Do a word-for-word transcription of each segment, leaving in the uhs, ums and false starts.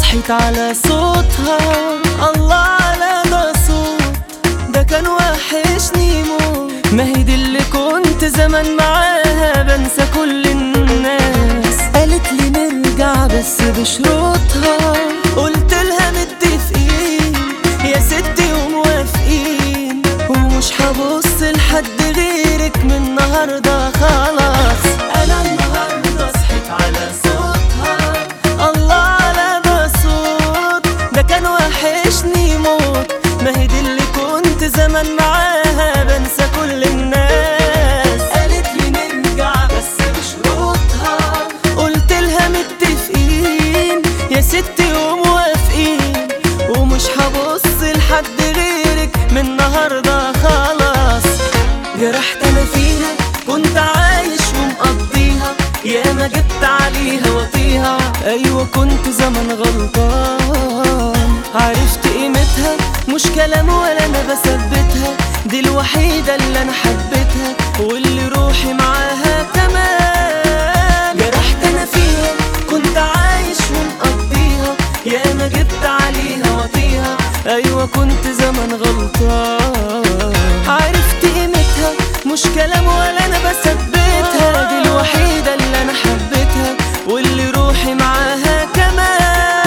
صحيت على صوتها، الله على ده صوت، ده كان وحشني موت. ما هي دي اللي كنت زمان معاها بنسى كل الناس. قالت لي نرجع بس بشروطها، قلت لها متفقين يا ستي وموافقين، ومش هبص لحد غيرك من النهارده خلاص. انا النهارده صحيت على صوتها، الله على ده صوت، ده كان وحشني موت. ما هي دي اللي كنت زمان معاها بنسى كل الناس. قالت لي نرجع بس بشروطها، قلت لها متفقين يا ستي وموافقين، ومش هبص لحد غيرك من النهارده خلاص. جرحت انا فيها كنت عايش ومقضيها، يا ما جبت عليها وطيها، ايوه كنت زمان غلطان. عرفت قيمتها مش كلام ولا انا بثبتها، دي الوحيدة اللي انا حبيتها واللي روحي معاها كمان. جرحت انا فيها كنت عايش ومقضيها، يا ما جبت عليها وطيها، ايوه كنت زمان غلطان. عرفت قيمتها مش كلام ولا انا بثبتها، دي الوحيدة اللي انا حبيتها واللي روحي معاها كمان.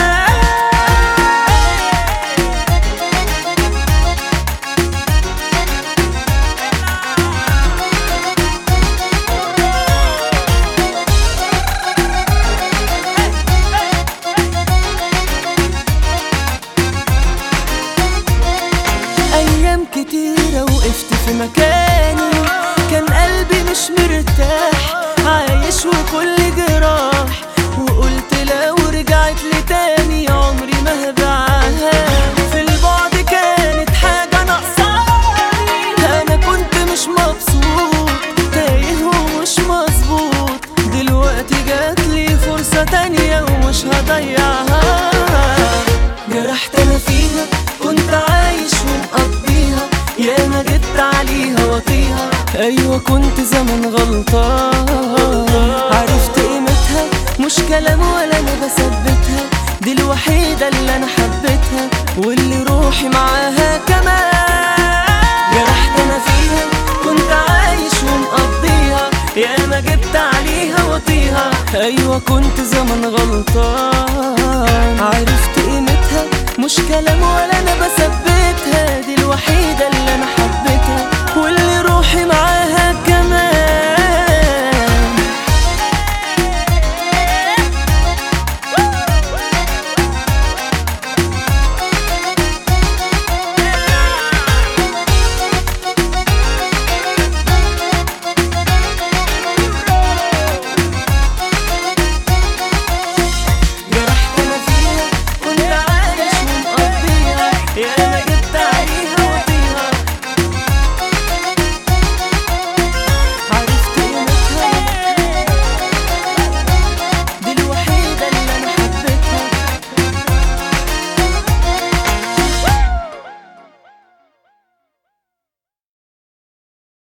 أيام كتيرة وقفت في مكاني، كان قلبي مش مرتاح عايش وكل جراح، وقلت لو رجعت لي تاني عمري ما هبيعها. في البعد كانت حاجة ناقصاني، أنا كنت مش مبسوط تايه ومش مظبوط، دلوقتي جاتلي فرصة تانية ومش هضيعها. جرحت أنا فيها كنت عايش ومقضيها، يا ما جبت عليها وطيها، ايوه كنت زمان غلطان. عرفت قيمتها مش كلام ولا انا بثبتها، دي الوحيدة اللي انا حبيتها واللي روحي معاها كمان. جرحت انا فيها كنت عايش ومقضيها، يا ما جبت عليها وطيها، ايوه كنت زمان غلطان. عرفت قيمتها مش كلام ولا انا بثبتها،